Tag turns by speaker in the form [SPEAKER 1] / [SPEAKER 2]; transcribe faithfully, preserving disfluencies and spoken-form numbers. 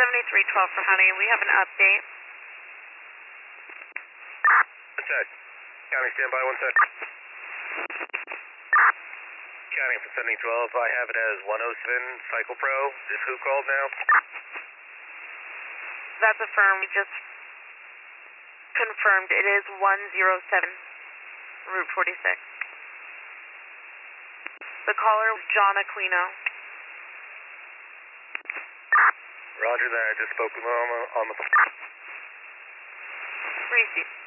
[SPEAKER 1] seventy-three twelve for Honey. We have an update.
[SPEAKER 2] One sec. County, stand by one sec. County for seventy twelve, I have it as one oh seven Cycle Pro. Is who called now?
[SPEAKER 1] That's affirmed. We just confirmed it is one oh seven Route forty-six. The caller was John Aquino.
[SPEAKER 2] Roger that, I just spoke with him on the, on the phone.
[SPEAKER 1] Receive.